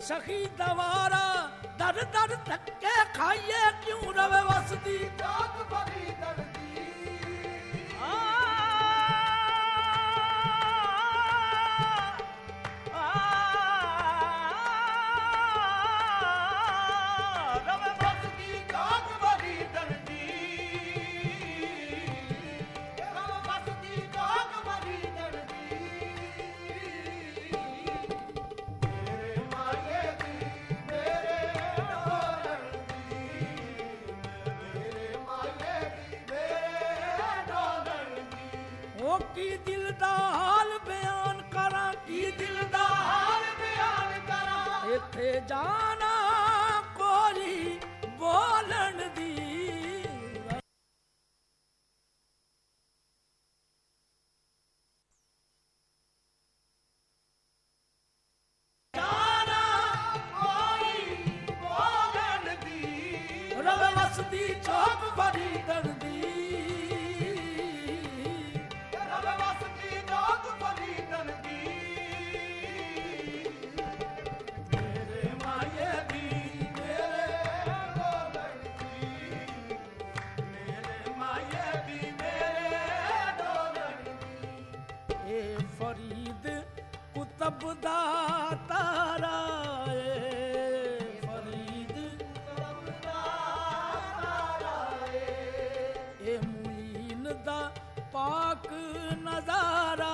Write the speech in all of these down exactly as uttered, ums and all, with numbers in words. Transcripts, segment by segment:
सखी दवारा दर दर धक्के खाइए क्यों रवे वसती जाग भरी दर्दी की दिल दा हाल बयान करा की दिल दा हाल बयान करा इत्थे जाना कोली बोलन दी जाना कोली बोलन दी रवे वसदी चौक बड़ी दर्दी कुतबदा तारा फरीद कुतबदा तारा ए मुईन दा पाक नजारा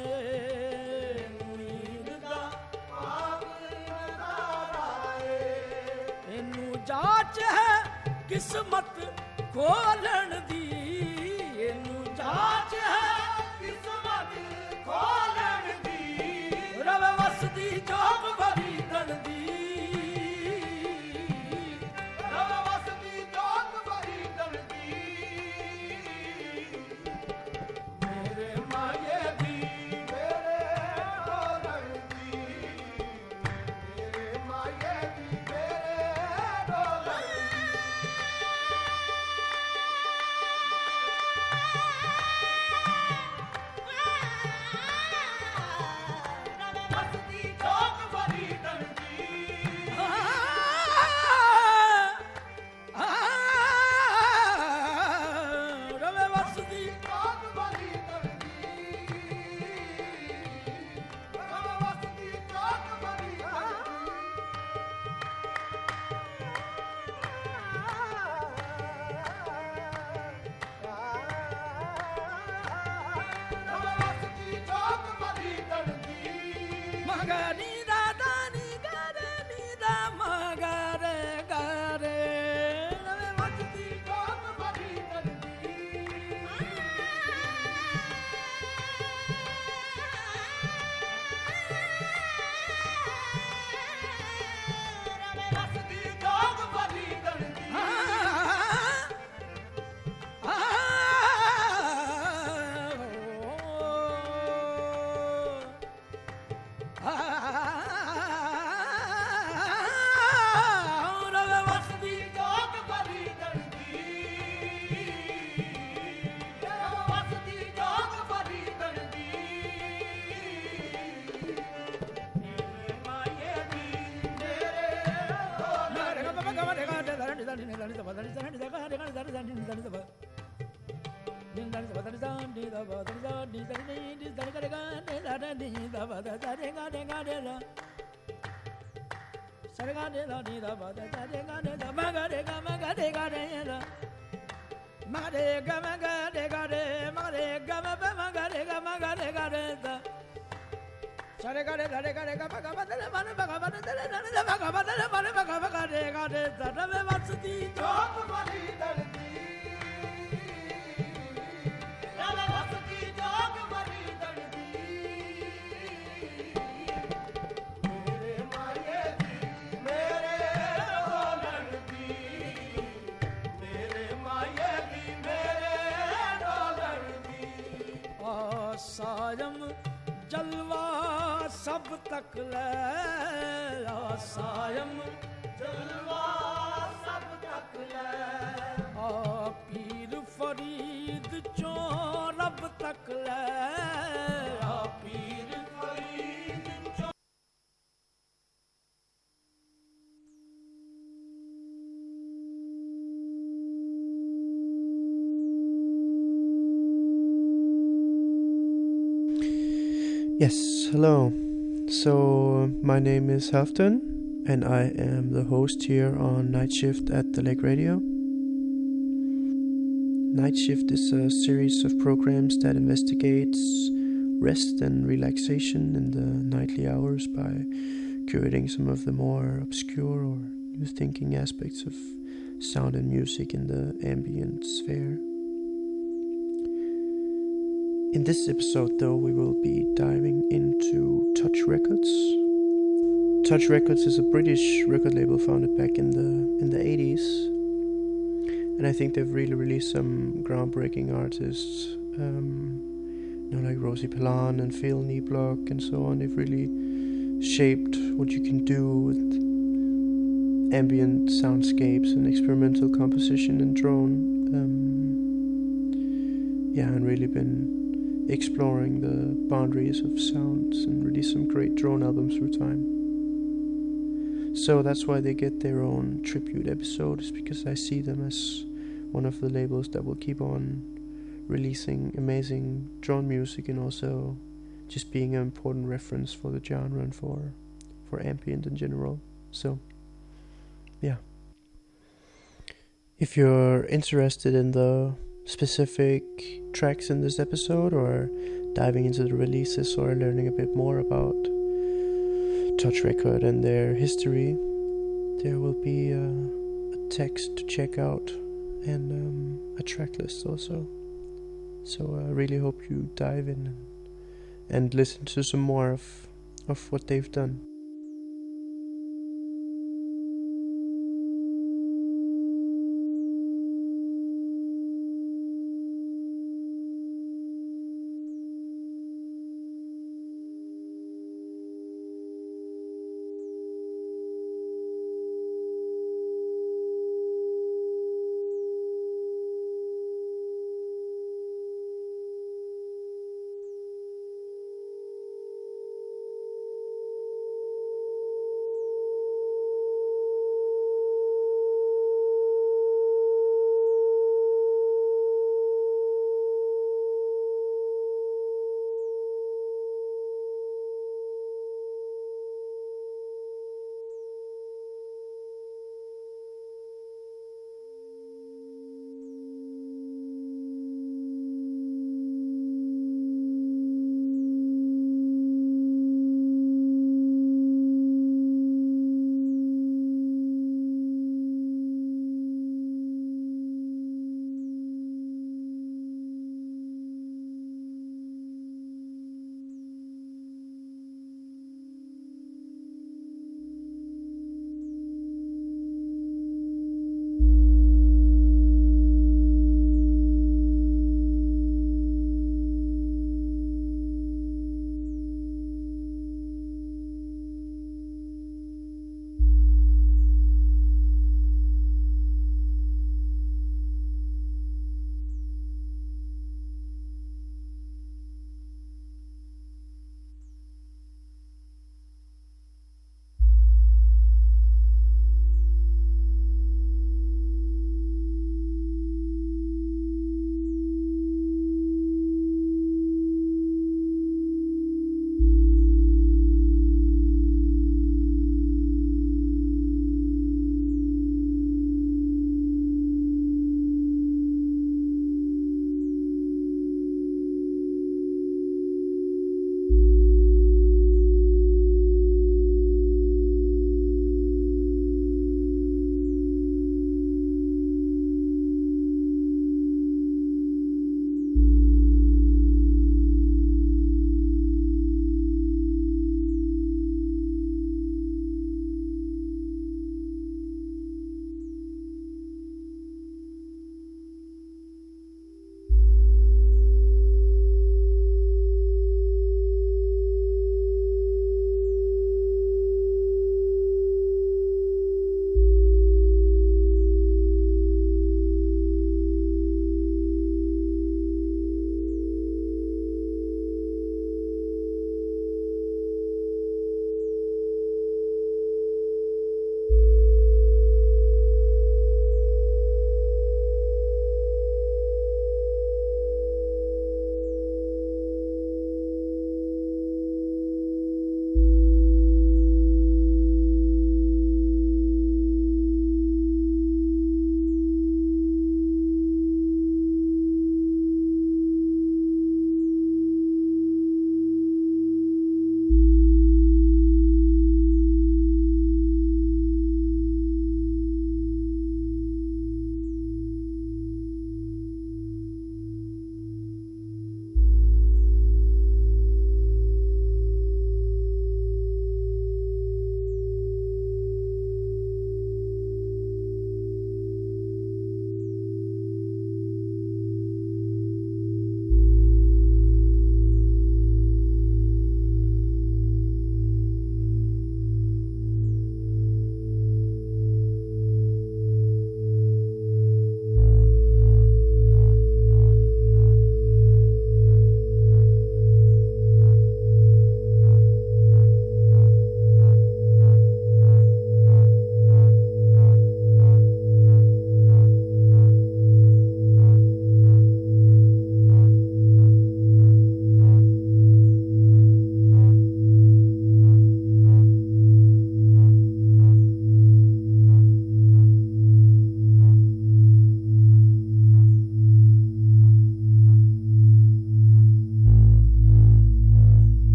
मुईन दा पाक नजारा इनू जाच है किस्मत खोलन दी इनू जाच है किस्मत खोलन दी रवे वसदी चौक भरी दर्दी रवे वसदी चौक भरी दर्दी मेरे माये दी मेरे दर्दी मेरे माये दी मेरे दर्दी जलवा सब तक ले सायम जलवा सब तक ले आ पीर फरीद चो रब तक ले आ पीर फरीद चो Yes, hello. So, my name is Halfton, and I am the host here on Night Shift at the Lake Radio. Night Shift is a series of programs that investigates rest and relaxation in the nightly hours by curating some of the more obscure or new thinking aspects of sound and music in the ambient sphere. In this episode, though, we will be diving into Touch Records. Touch Records is a British record label founded back in the in the eighties, and I think they've really released some groundbreaking artists, um, you know, like Rosie Pellan and Phil Kneeblock and so on. They've really shaped what you can do with ambient soundscapes and experimental composition and drone. Um, yeah, and really been exploring the boundaries of sounds and release some great drone albums through time. So that's why they get their own tribute episode, is because I see them as one of the labels that will keep on releasing amazing drone music and also just being an important reference for the genre and for for ambient in general. So yeah, if you're interested in the specific tracks in this episode, or diving into the releases, or learning a bit more about Touch Record and their history, there will be a, a text to check out and um, a track list also. So I really hope you dive in and, and listen to some more of of what they've done.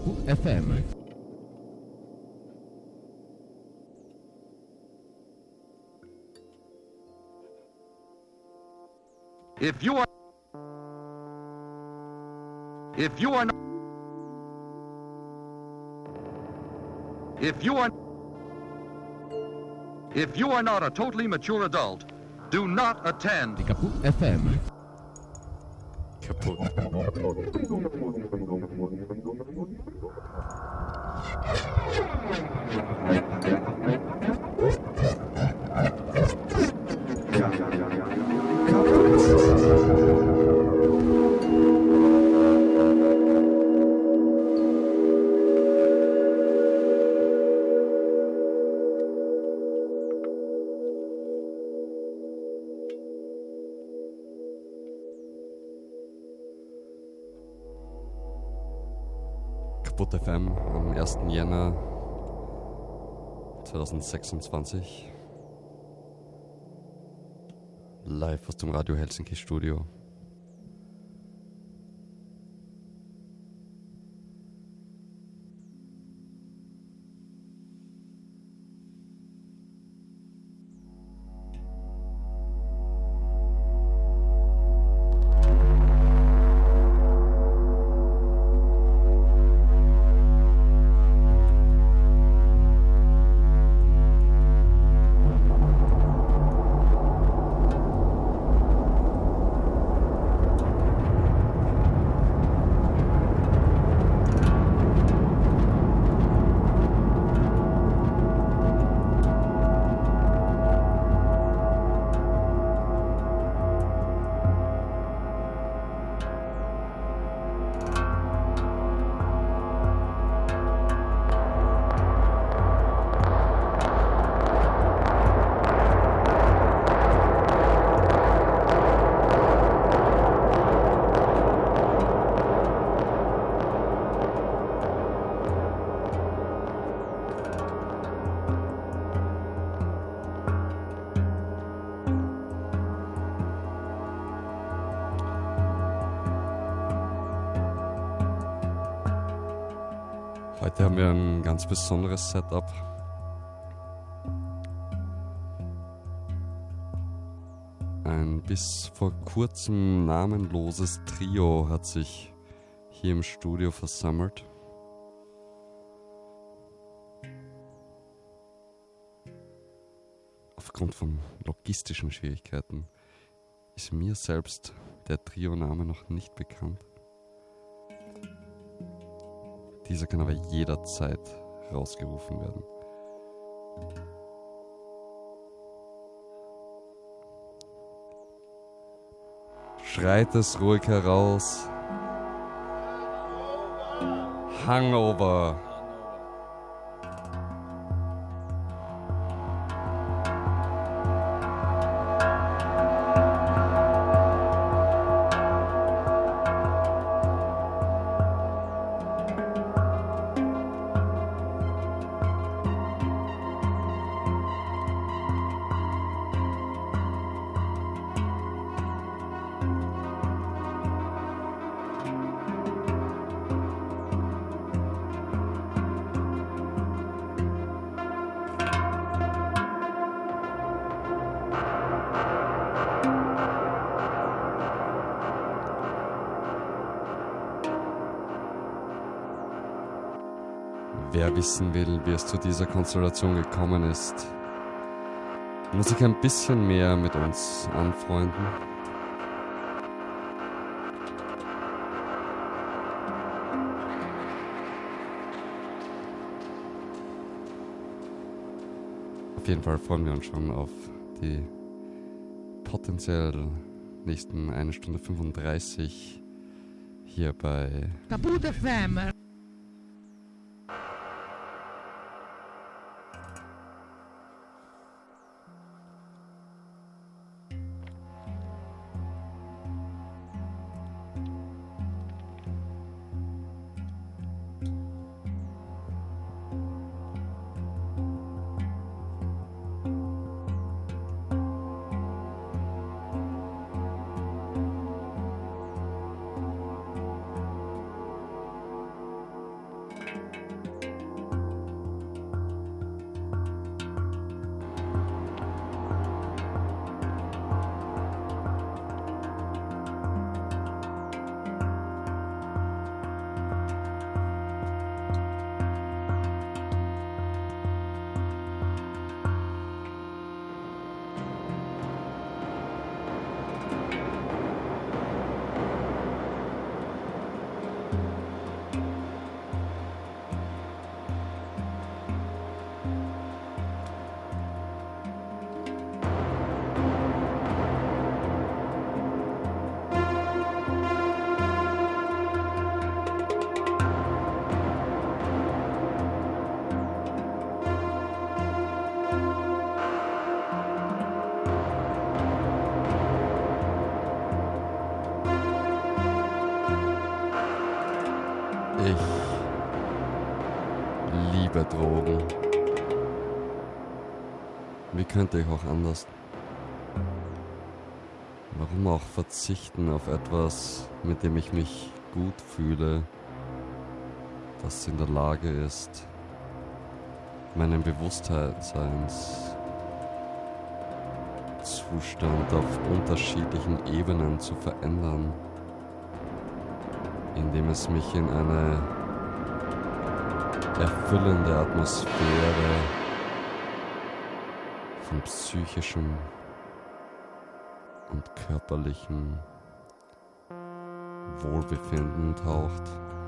Kaputt F M. If you are If you are not If you are If you are not a totally mature adult, do not attend. Die Kaputt F M. Kaputt. Kaputt F M am ersten Jänner zweitausendsechsundzwanzig. Live aus dem Radio Helsinki Studio. Heute haben wir ein ganz besonderes Setup. Ein bis vor kurzem namenloses Trio hat sich hier im Studio versammelt. Aufgrund von logistischen Schwierigkeiten ist mir selbst der Trio-Name noch nicht bekannt. Dieser kann aber jederzeit rausgerufen werden. Schreit es ruhig heraus. Hangover. Wer wissen will, wie es zu dieser Konstellation gekommen ist, muss sich ein bisschen mehr mit uns anfreunden. Auf jeden Fall freuen wir uns schon auf die potenziell nächsten eine Stunde fünfunddreißig hier bei Kaputt F M. bei Drogen. Wie könnte ich auch anders? Warum auch verzichten auf etwas, mit dem ich mich gut fühle, das in der Lage ist, meinen Bewusstseinszustand auf unterschiedlichen Ebenen zu verändern, indem es mich in eine erfüllende Atmosphäre von psychischem und körperlichem Wohlbefinden taucht.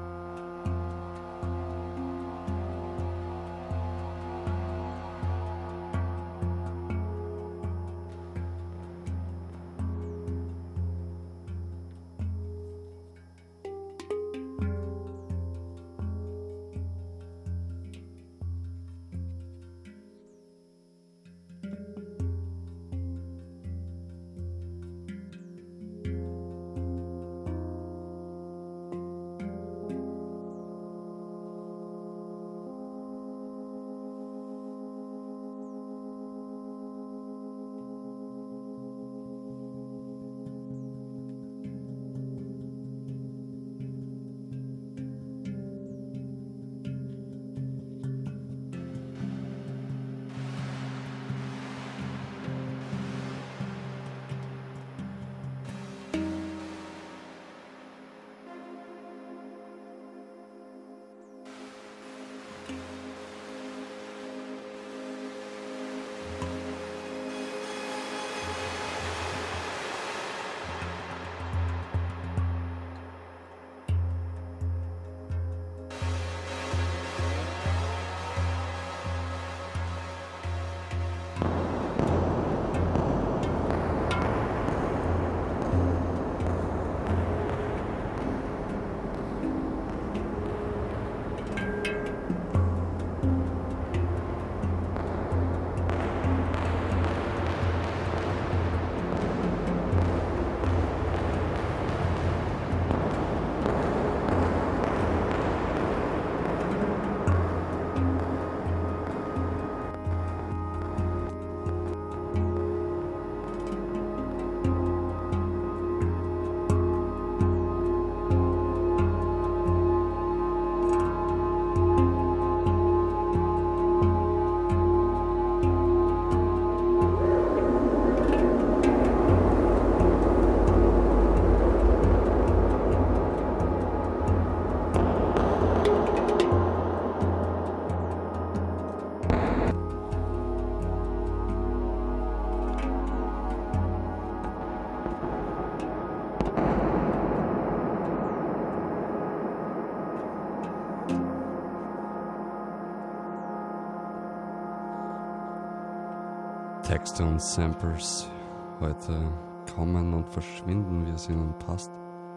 Texte und Samples heute kommen und verschwinden, wie es ihnen passt.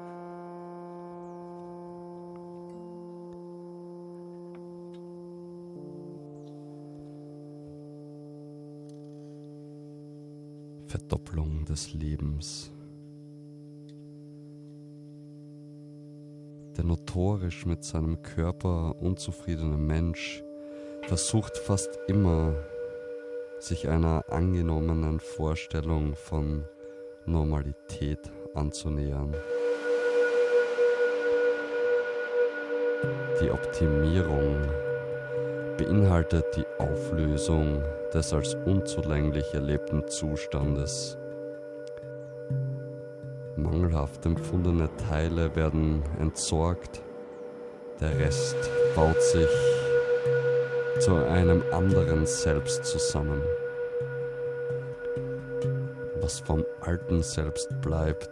Verdopplung des Lebens. Der notorisch mit seinem Körper unzufriedene Mensch versucht fast immer, sich einer angenommenen Vorstellung von Normalität anzunähern. Die Optimierung beinhaltet die Auflösung des als unzulänglich erlebten Zustandes. Mangelhaft empfundene Teile werden entsorgt, der Rest baut sich zu einem anderen Selbst zusammen. Was vom alten Selbst bleibt,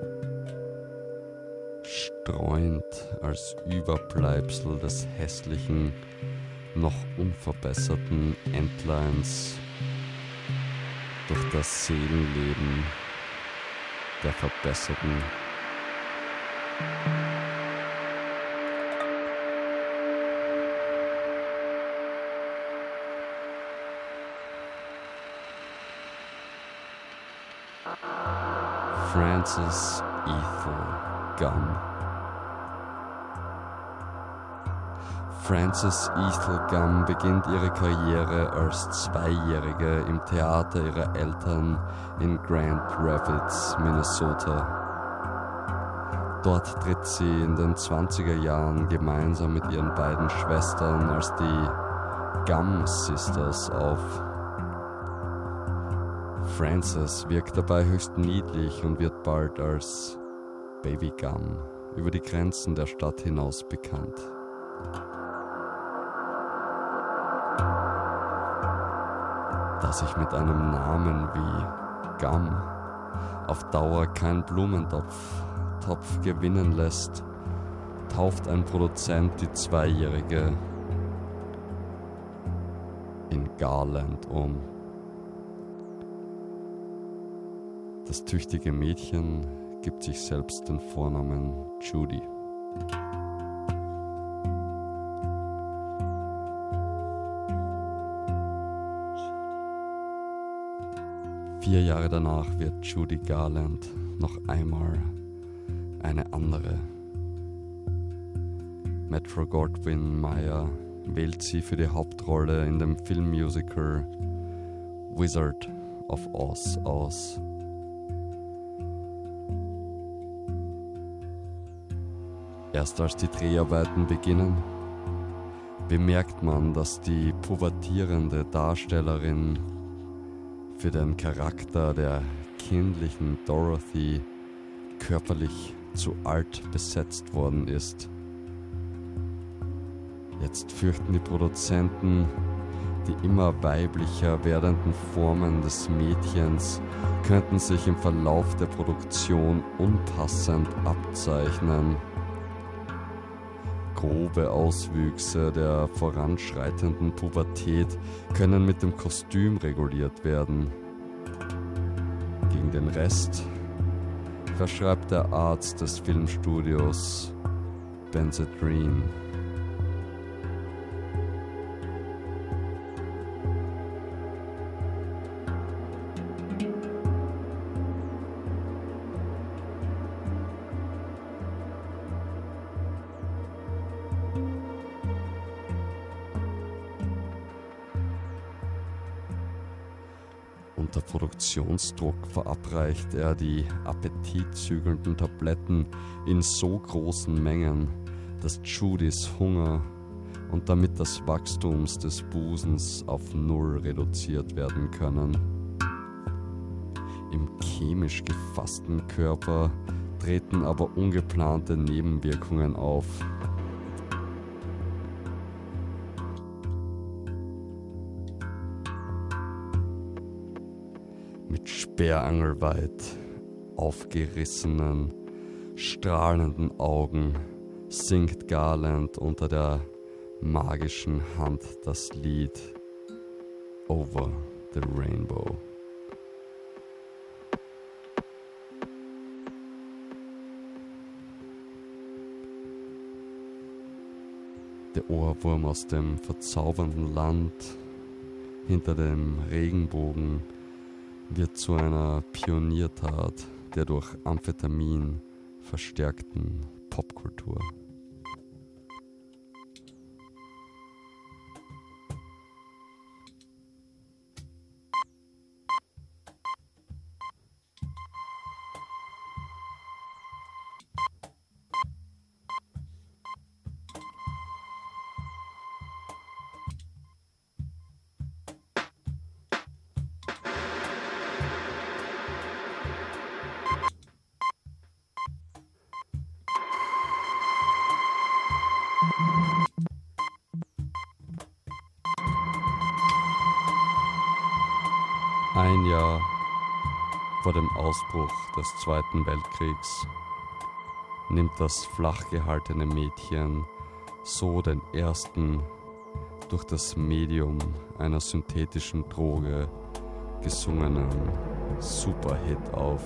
streunt als Überbleibsel des hässlichen, noch unverbesserten Entleins durch das Seelenleben der Verbesserten. Francis Ethel Gunn. Frances Ethel Gumm beginnt ihre Karriere als Zweijährige im Theater ihrer Eltern in Grand Rapids, Minnesota. Dort tritt sie in den zwanziger Jahren gemeinsam mit ihren beiden Schwestern als die Gumm Sisters auf. Frances wirkt dabei höchst niedlich und wird bald als Baby Gumm über die Grenzen der Stadt hinaus bekannt. Da sich mit einem Namen wie Gumm auf Dauer kein Blumentopf Topf gewinnen lässt, tauft ein Produzent die Zweijährige in Garland um. Das tüchtige Mädchen gibt sich selbst den Vornamen Judy. Vier Jahre danach wird Judy Garland noch einmal eine andere. Metro-Goldwyn-Mayer wählt sie für die Hauptrolle in dem Filmmusical Wizard of Oz aus. Erst als die Dreharbeiten beginnen, bemerkt man, dass die pubertierende Darstellerin für den Charakter der kindlichen Dorothy körperlich zu alt besetzt worden ist. Jetzt fürchten die Produzenten, die immer weiblicher werdenden Formen des Mädchens könnten sich im Verlauf der Produktion unpassend abzeichnen. Grobe Auswüchse der voranschreitenden Pubertät können mit dem Kostüm reguliert werden. Gegen den Rest verschreibt der Arzt des Filmstudios Benzedrine. Unter Produktionsdruck verabreicht er die appetitzügelnden Tabletten in so großen Mengen, dass Judys Hunger und damit das Wachstum des Busens auf Null reduziert werden können. Im chemisch gefassten Körper treten aber ungeplante Nebenwirkungen auf. Mit sperrangelweit aufgerissenen, strahlenden Augen singt Garland unter der magischen Hand das Lied Over the Rainbow. Der Ohrwurm aus dem verzaubernden Land hinter dem Regenbogen wird zu einer Pioniertat der durch Amphetamin verstärkten Popkultur. Ein Jahr vor dem Ausbruch des Zweiten Weltkriegs nimmt das flach gehaltene Mädchen so den ersten durch das Medium einer synthetischen Droge gesungenen Superhit auf.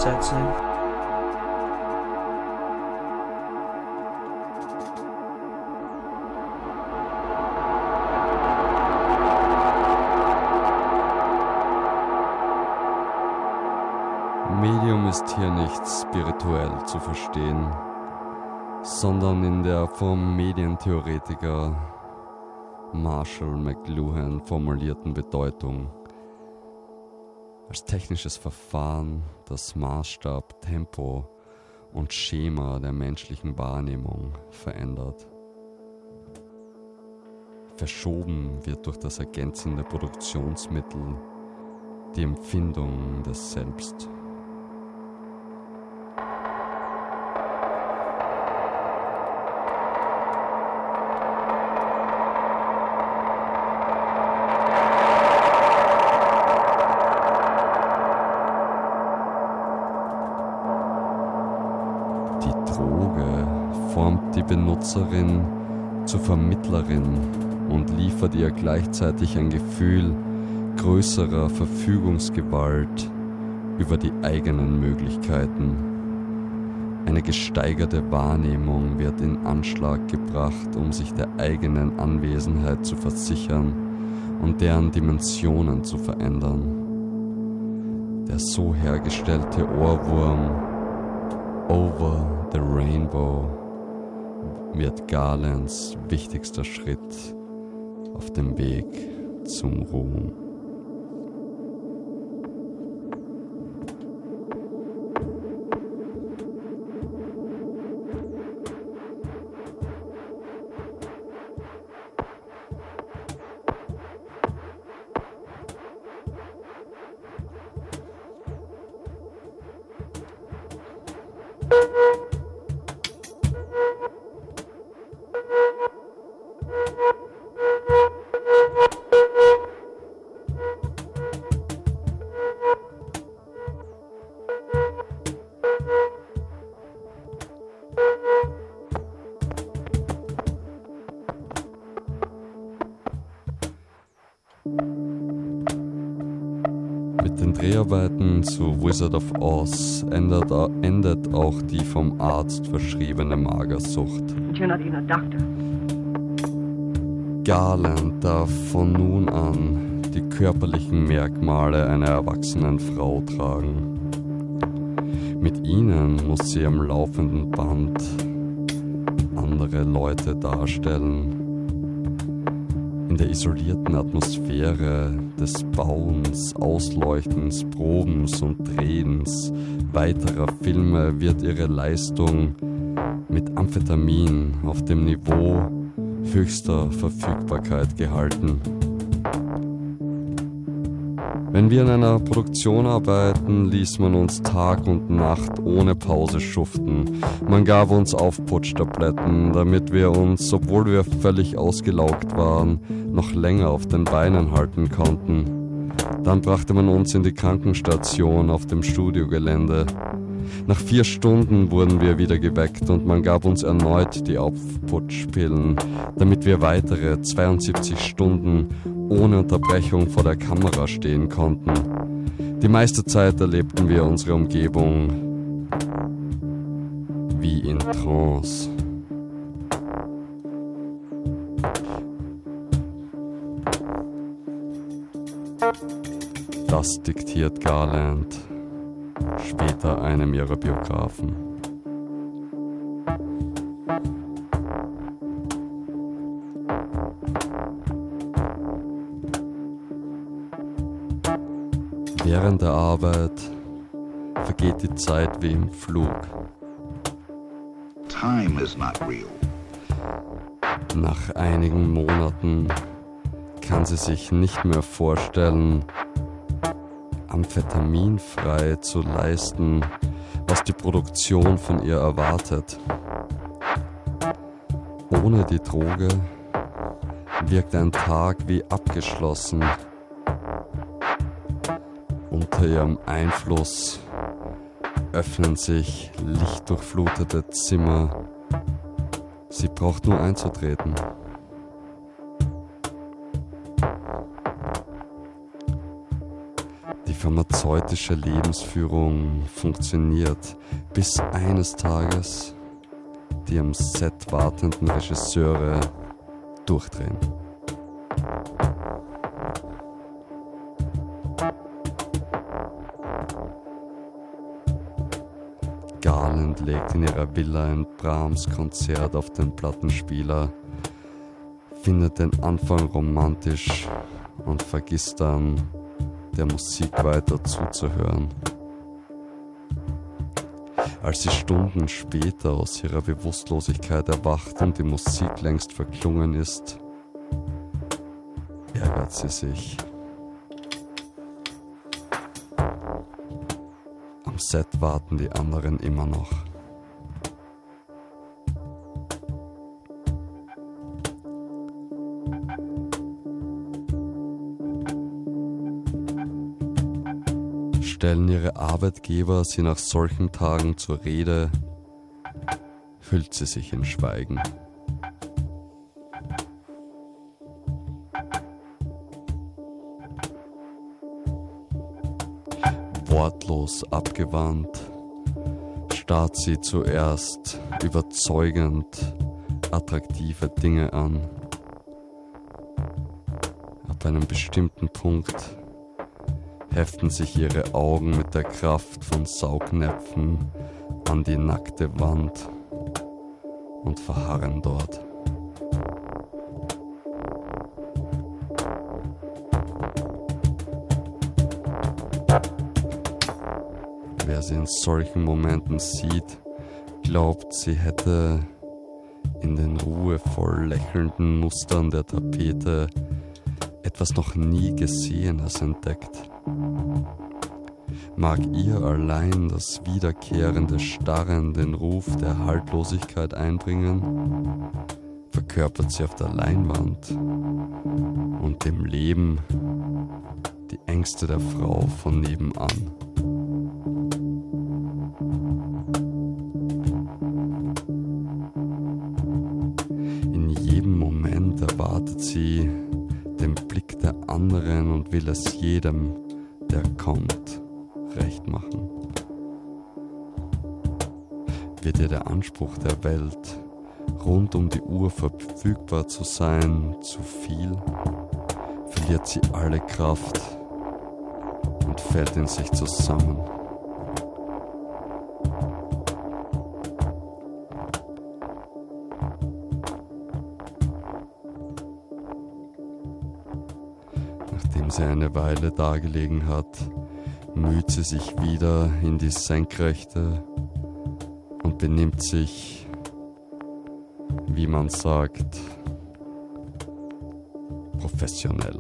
sets in. Medium ist hier nicht spirituell zu verstehen, sondern in der vom Medientheoretiker Marshall McLuhan formulierten Bedeutung als technisches Verfahren, das Maßstab, Tempo und Schema der menschlichen Wahrnehmung verändert. Verschoben wird durch das ergänzende Produktionsmittel die Empfindung des Selbst. Formt die Benutzerin zur Vermittlerin und liefert ihr gleichzeitig ein Gefühl größerer Verfügungsgewalt über die eigenen Möglichkeiten. Eine gesteigerte Wahrnehmung wird in Anschlag gebracht, um sich der eigenen Anwesenheit zu versichern und deren Dimensionen zu verändern. Der so hergestellte Ohrwurm Over the Rainbow wird Garlands wichtigster Schritt auf dem Weg zum Ruhm. Mit den Dreharbeiten zu Wizard of Oz endet, endet auch die vom Arzt verschriebene Magersucht. You're not even a doctor. Garland darf von nun an die körperlichen Merkmale einer erwachsenen Frau tragen. Mit ihnen muss sie am laufenden Band andere Leute darstellen. In der isolierten Atmosphäre des Bauens, Ausleuchtens, Probens und Drehens weiterer Filme wird ihre Leistung mit Amphetamin auf dem Niveau höchster Verfügbarkeit gehalten. Wenn wir in einer Produktion arbeiten, ließ man uns Tag und Nacht ohne Pause schuften. Man gab uns Aufputschtabletten, damit wir uns, obwohl wir völlig ausgelaugt waren, noch länger auf den Beinen halten konnten. Dann brachte man uns in die Krankenstation auf dem Studiogelände. Nach vier Stunden wurden wir wieder geweckt und man gab uns erneut die Aufputschpillen, damit wir weitere zweiundsiebzig Stunden ohne Unterbrechung vor der Kamera stehen konnten. Die meiste Zeit erlebten wir unsere Umgebung wie in Trance. Das diktiert Garland später einem ihrer Biografen. Während der Arbeit vergeht die Zeit wie im Flug. Time is not real. Nach einigen Monaten kann sie sich nicht mehr vorstellen, amphetaminfrei zu leisten, was die Produktion von ihr erwartet. Ohne die Droge wirkt ein Tag wie abgeschlossen. Unter ihrem Einfluss öffnen sich lichtdurchflutete Zimmer. Sie braucht nur einzutreten. Die pharmazeutische Lebensführung funktioniert, bis eines Tages die am Set wartenden Regisseure durchdrehen. Garland legt in ihrer Villa ein Brahms-Konzert auf den Plattenspieler, findet den Anfang romantisch und vergisst dann, der Musik weiter zuzuhören. Als sie Stunden später aus ihrer Bewusstlosigkeit erwacht und die Musik längst verklungen ist, ärgert sie sich. Am Set warten die anderen immer noch. Stellen ihre Arbeitgeber sie nach solchen Tagen zur Rede, hüllt sie sich in Schweigen. Wortlos abgewandt, starrt sie zuerst überzeugend attraktive Dinge an. Ab einem bestimmten Punkt heften sich ihre Augen mit der Kraft von Saugnäpfen an die nackte Wand und verharren dort. Wer sie in solchen Momenten sieht, glaubt, sie hätte in den ruhevoll lächelnden Mustern der Tapete etwas noch nie Gesehenes entdeckt. Mag ihr allein das wiederkehrende Starren den Ruf der Haltlosigkeit einbringen, verkörpert sie auf der Leinwand und dem Leben die Ängste der Frau von nebenan. In jedem Moment erwartet sie den Blick der anderen und will es jedem, der kommt, recht machen. Wird ihr der Anspruch der Welt, rund um die Uhr verfügbar zu sein, zu viel, verliert sie alle Kraft und fällt in sich zusammen. Nachdem sie eine Weile dagelegen hat, müht sie sich wieder in die Senkrechte und benimmt sich, wie man sagt, professionell.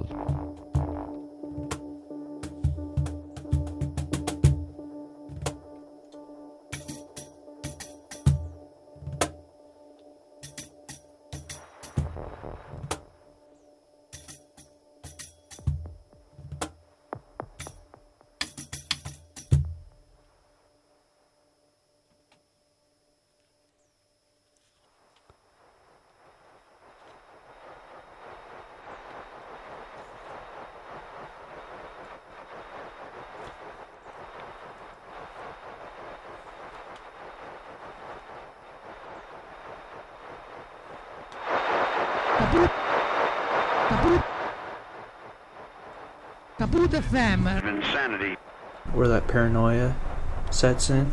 Kaputt. Kaputt. Kaputt F M. Insanity. Where that paranoia sets in.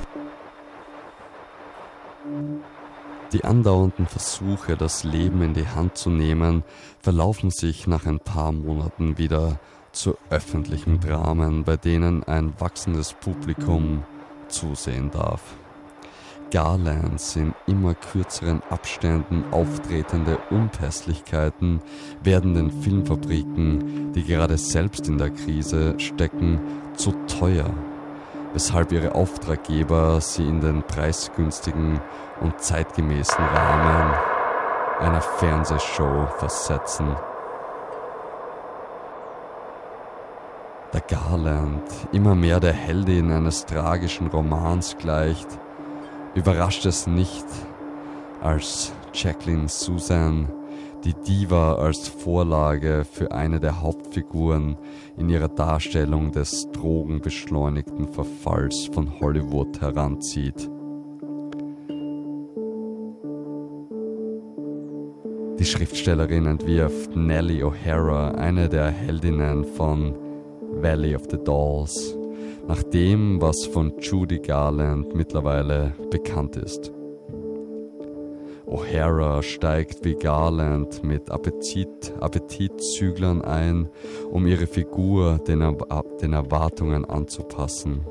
Die andauernden Versuche, das Leben in die Hand zu nehmen, verlaufen sich nach ein paar Monaten wieder zu öffentlichen Dramen, bei denen ein wachsendes Publikum zusehen darf. Garlands in immer kürzeren Abständen auftretende Unpässlichkeiten werden den Filmfabriken, die gerade selbst in der Krise stecken, zu teuer, weshalb ihre Auftraggeber sie in den preisgünstigen und zeitgemäßen Rahmen einer Fernsehshow versetzen. Da Garland immer mehr der Heldin eines tragischen Romans gleicht, überrascht es nicht, als Jacqueline Susann Die Diva als Vorlage für eine der Hauptfiguren in ihrer Darstellung des drogenbeschleunigten Verfalls von Hollywood heranzieht. Die Schriftstellerin entwirft Nellie O'Hara, eine der Heldinnen von Valley of the Dolls, nach dem, was von Judy Garland mittlerweile bekannt ist. O'Hara steigt wie Garland mit Appetit, Appetitzüglern ein, um ihre Figur den, den Erwartungen anzupassen.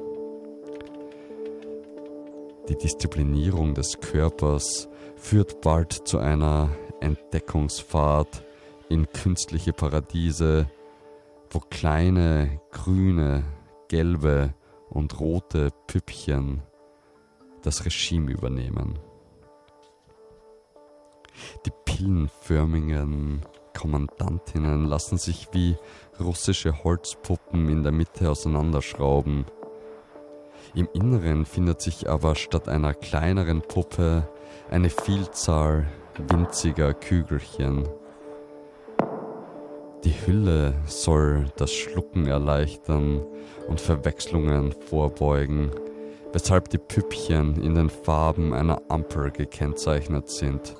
Die Disziplinierung des Körpers führt bald zu einer Entdeckungsfahrt in künstliche Paradiese, wo kleine, grüne, gelbe und rote Püppchen das Regime übernehmen. Die pillenförmigen Kommandantinnen lassen sich wie russische Holzpuppen in der Mitte auseinanderschrauben. Im Inneren findet sich aber statt einer kleineren Puppe eine Vielzahl winziger Kügelchen. Die Hülle soll das Schlucken erleichtern und Verwechslungen vorbeugen, weshalb die Püppchen in den Farben einer Ampel gekennzeichnet sind.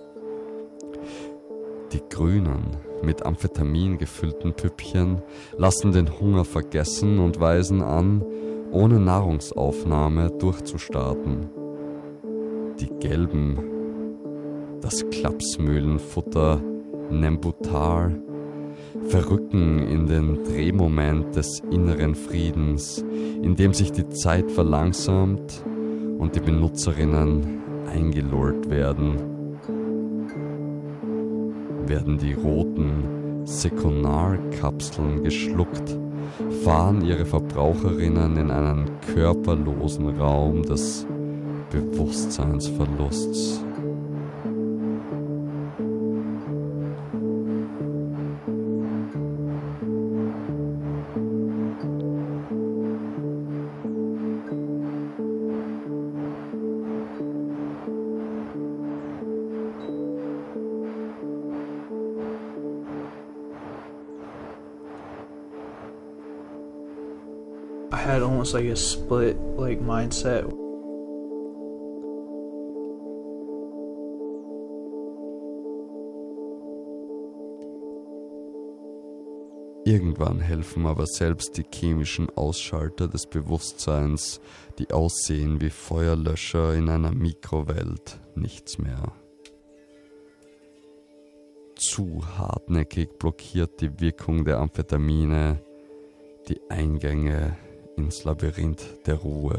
Die grünen, mit Amphetamin gefüllten Püppchen lassen den Hunger vergessen und weisen an, ohne Nahrungsaufnahme durchzustarten. Die gelben, das Klapsmühlenfutter Nembutal, verrücken in den Drehmoment des inneren Friedens, in dem sich die Zeit verlangsamt und die Benutzerinnen eingelullt werden. Werden die roten Sekunarkapseln geschluckt, fahren ihre Verbraucherinnen in einen körperlosen Raum des Bewusstseinsverlusts. I had almost like a split like mindset. Irgendwann helfen aber selbst die chemischen Ausschalter des Bewusstseins, die aussehen wie Feuerlöscher in einer Mikrowelt, nichts mehr. Zu hartnäckig blockiert die Wirkung der Amphetamine die Eingänge ins Labyrinth der Ruhe.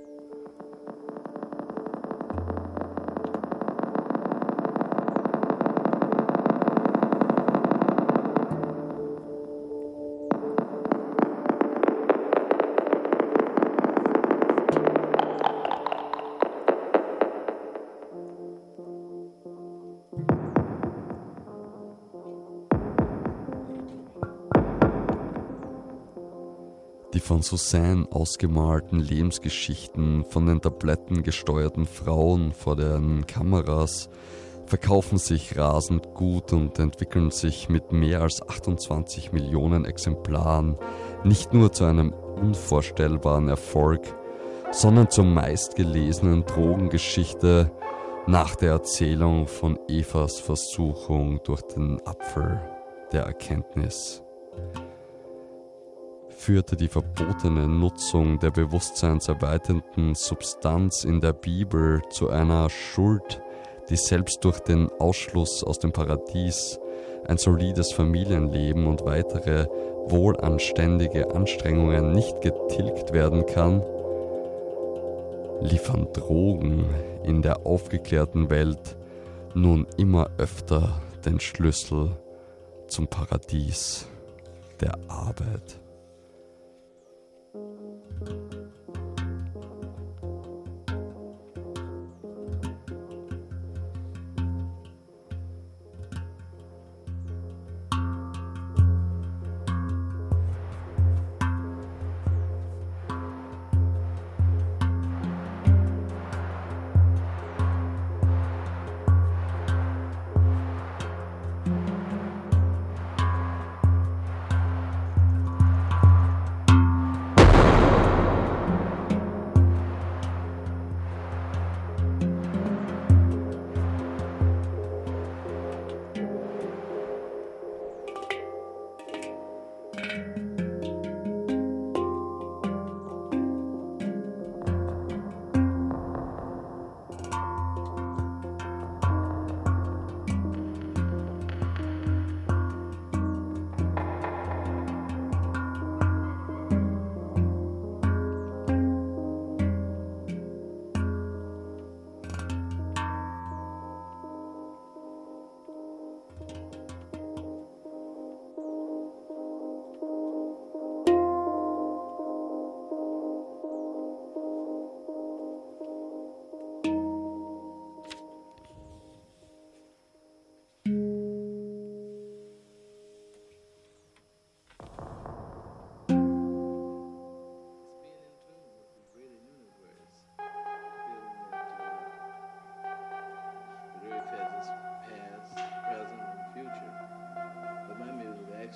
Die von Suzanne ausgemalten Lebensgeschichten von den Tabletten gesteuerten Frauen vor den Kameras verkaufen sich rasend gut und entwickeln sich mit mehr als achtundzwanzig Millionen Exemplaren nicht nur zu einem unvorstellbaren Erfolg, sondern zur meistgelesenen Drogengeschichte nach der Erzählung von Evas Versuchung durch den Apfel der Erkenntnis. Führte die verbotene Nutzung der bewusstseinserweiternden Substanz in der Bibel zu einer Schuld, die selbst durch den Ausschluss aus dem Paradies, ein solides Familienleben und weitere wohlanständige Anstrengungen nicht getilgt werden kann, liefern Drogen in der aufgeklärten Welt nun immer öfter den Schlüssel zum Paradies der Arbeit.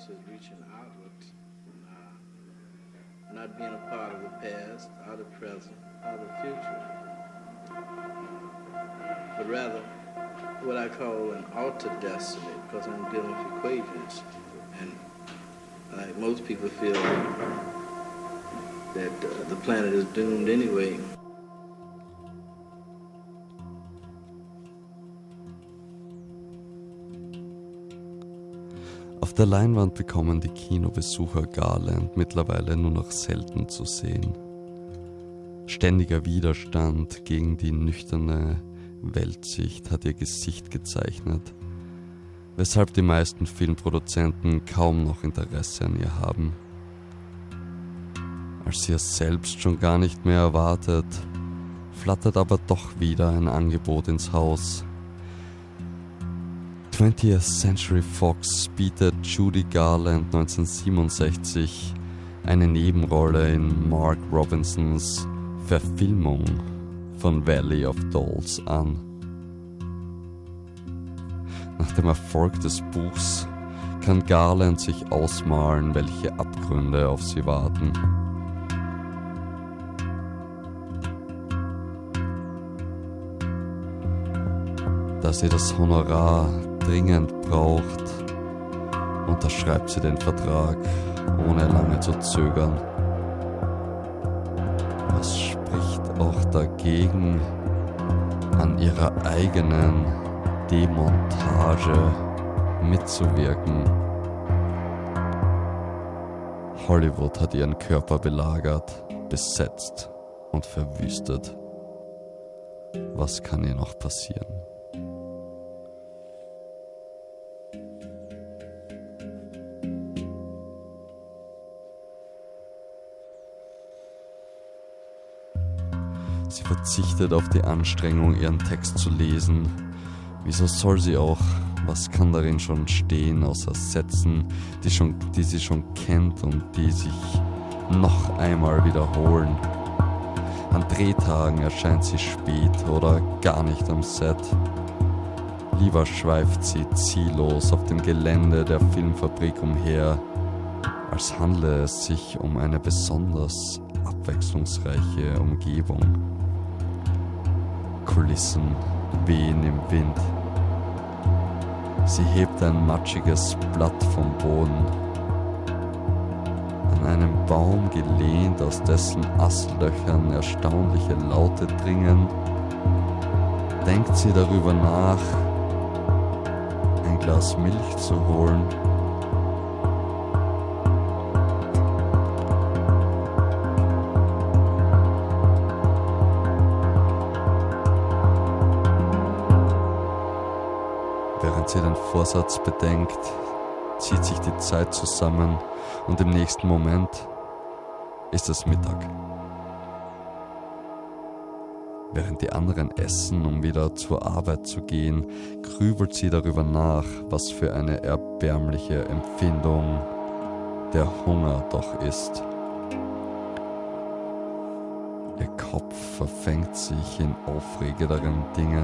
is reaching outward, uh, not being a part of the past, or the present, or the future, but rather what I call an altered destiny, because I'm dealing with equations, and like most people feel that uh, the planet is doomed anyway. Auf der Leinwand bekommen die Kinobesucher Garland mittlerweile nur noch selten zu sehen. Ständiger Widerstand gegen die nüchterne Weltsicht hat ihr Gesicht gezeichnet, weshalb die meisten Filmproduzenten kaum noch Interesse an ihr haben. Als sie es selbst schon gar nicht mehr erwartet, flattert aber doch wieder ein Angebot ins Haus. twentieth Century Fox bietet Judy Garland neunzehnhundertsiebenundsechzig eine Nebenrolle in Mark Robinsons Verfilmung von Valley of Dolls an. Nach dem Erfolg des Buchs kann Garland sich ausmalen, welche Abgründe auf sie warten. Da sie das Honorar dringend braucht, unterschreibt sie den Vertrag, ohne lange zu zögern. Was spricht auch dagegen, an ihrer eigenen Demontage mitzuwirken? Hollywood hat ihren Körper belagert, besetzt und verwüstet. Was kann ihr noch passieren? Sie verzichtet auf die Anstrengung, ihren Text zu lesen. Wieso soll sie auch? Was kann darin schon stehen, außer Sätzen, die, schon, die sie schon kennt und die sich noch einmal wiederholen? An Drehtagen erscheint sie spät oder gar nicht am Set. Lieber schweift sie ziellos auf dem Gelände der Filmfabrik umher, als handle es sich um eine besonders abwechslungsreiche Umgebung. Kulissen wehen im Wind. Sie hebt ein matschiges Blatt vom Boden. An einem Baum gelehnt, aus dessen Astlöchern erstaunliche Laute dringen, denkt sie darüber nach, ein Glas Milch zu holen. Während sie den Vorsatz bedenkt, zieht sich die Zeit zusammen und im nächsten Moment ist es Mittag. Während die anderen essen, um wieder zur Arbeit zu gehen, grübelt sie darüber nach, was für eine erbärmliche Empfindung der Hunger doch ist. Ihr Kopf verfängt sich in aufregenderen Dingen,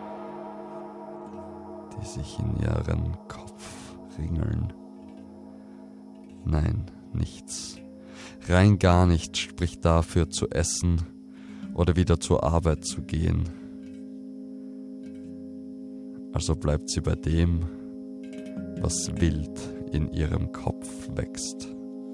die sich in ihren Kopf ringeln. Nein, nichts. Rein gar nichts spricht dafür, zu essen oder wieder zur Arbeit zu gehen. Also bleibt sie bei dem, was wild in ihrem Kopf wächst.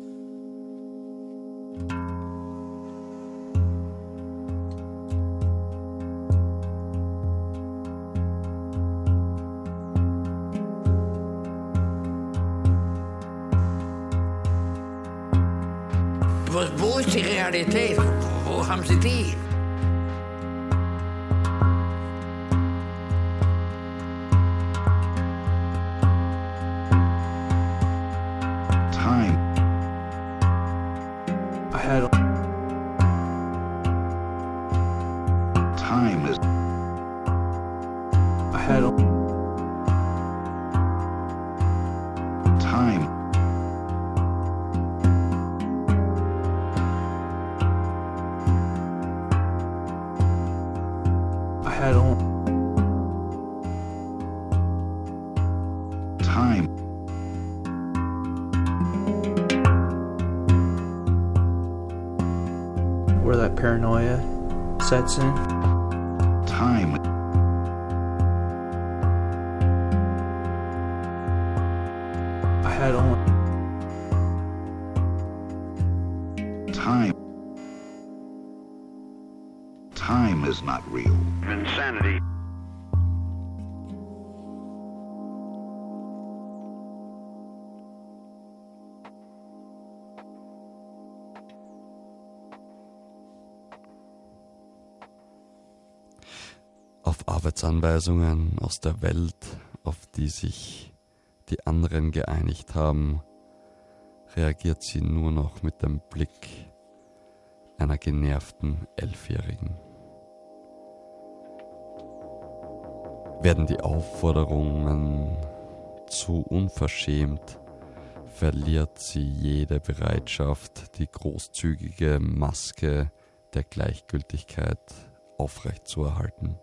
Wo ist die Realität? Wo haben Sie die? Time. I had Time is. I had Time. I had on Time. paranoia sets in. Time. I had only Time. Time is not real. Insanity. Auf Arbeitsanweisungen aus der Welt, auf die sich die anderen geeinigt haben, reagiert sie nur noch mit dem Blick einer genervten Elfjährigen. Werden die Aufforderungen zu unverschämt, verliert sie jede Bereitschaft, die großzügige Maske der Gleichgültigkeit aufrechtzuerhalten.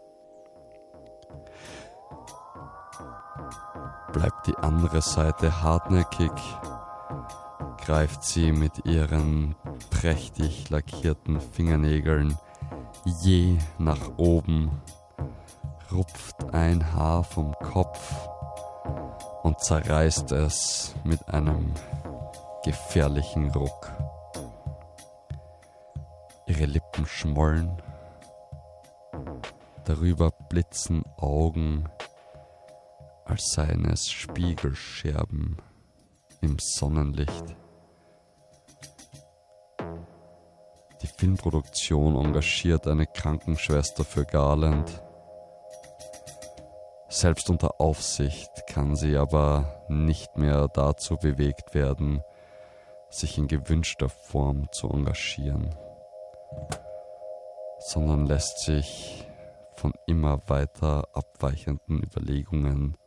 Bleibt die andere Seite hartnäckig, greift sie mit ihren prächtig lackierten Fingernägeln je nach oben, rupft ein Haar vom Kopf und zerreißt es mit einem gefährlichen Ruck. Ihre Lippen schmollen, darüber blitzen Augen, als seien es Spiegelscherben im Sonnenlicht. Die Filmproduktion engagiert eine Krankenschwester für Garland. Selbst unter Aufsicht kann sie aber nicht mehr dazu bewegt werden, sich in gewünschter Form zu engagieren, sondern lässt sich von immer weiter abweichenden Überlegungen